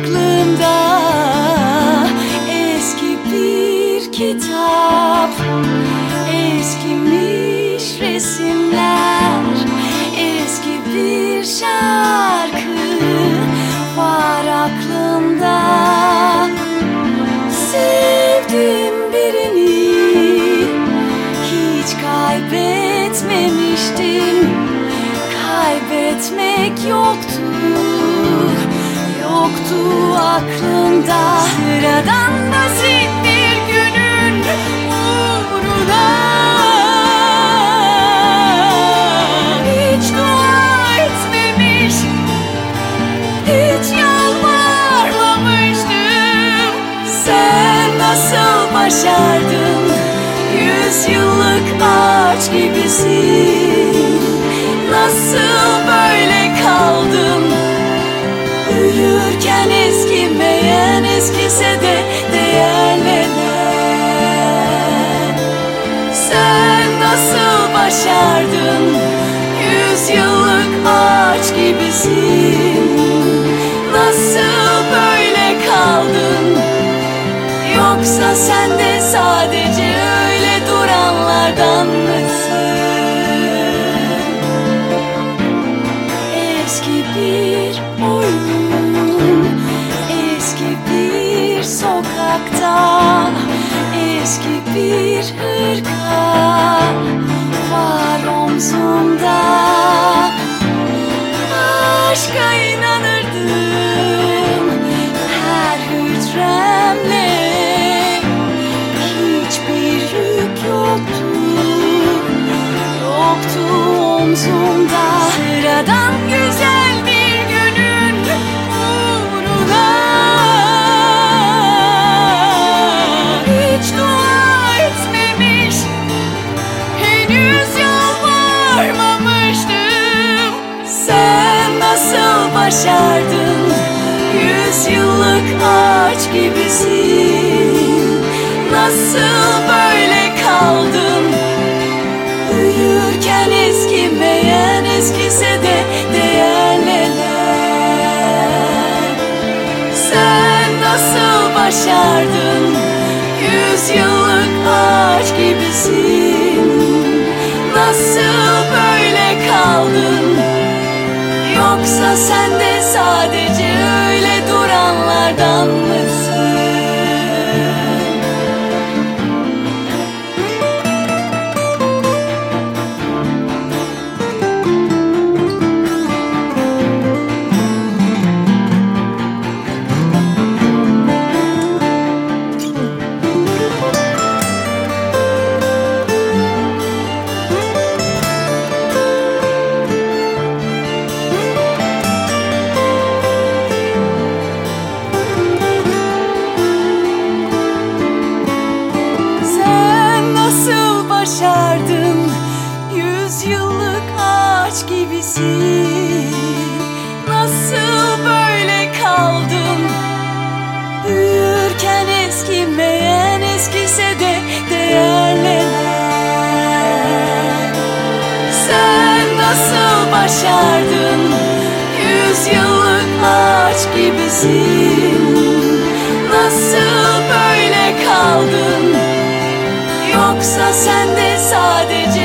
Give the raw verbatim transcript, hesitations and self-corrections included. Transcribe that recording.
aklımda eski bir kitap, eskimiş resimler, eski bir şarkı var aklımda. Sevdim birini, hiç kaybetmemiştim. Kaybetmek yoktu, yoktu aklımda. Sıradan basit bir günün uğruna hiç dua etmemiş, hiç yalvarmamıştım. Sen nasıl başardın? Yüz yıllık ağaç gibisin. Nasıl böyle kaldım? Büyürken eskimeyen, eskise de değerlenen. Sen nasıl başardın? Yüz yıllık ağaç gibisin. Nasıl böyle kaldın? Yoksa sen de sadece öyle duranlardan mısın? Eski bir oyun, eski bir sokakta, eski bir hırka var omzumda. Aşka inanırdım her hücremle, hiçbir yük yoktu, yoktu omzumda. Sıradan güzel bir günün uğruna hiç dua etmemiş, henüz yalvarmamıştım. Sen nasıl başardın? Yüz yıllık ağaç gibisin. Nasıl böyle kaldın? Büyürken eskimeyen, eskise de değerlenen. Sen nasıl başardın? Yüz yıllık ağaç gibisin. Nasıl böyle kaldın? Yoksa sen de sadece öyle duranlardan mısın? Başardın, yüz yıllık ağaç gibisin. Nasıl böyle kaldın? Büyürken eskimeyen, eskise de değerlenen. Sen nasıl başardın? Yüz yıllık ağaç gibisin. Nasıl böyle kaldın? Yoksa sen de sadece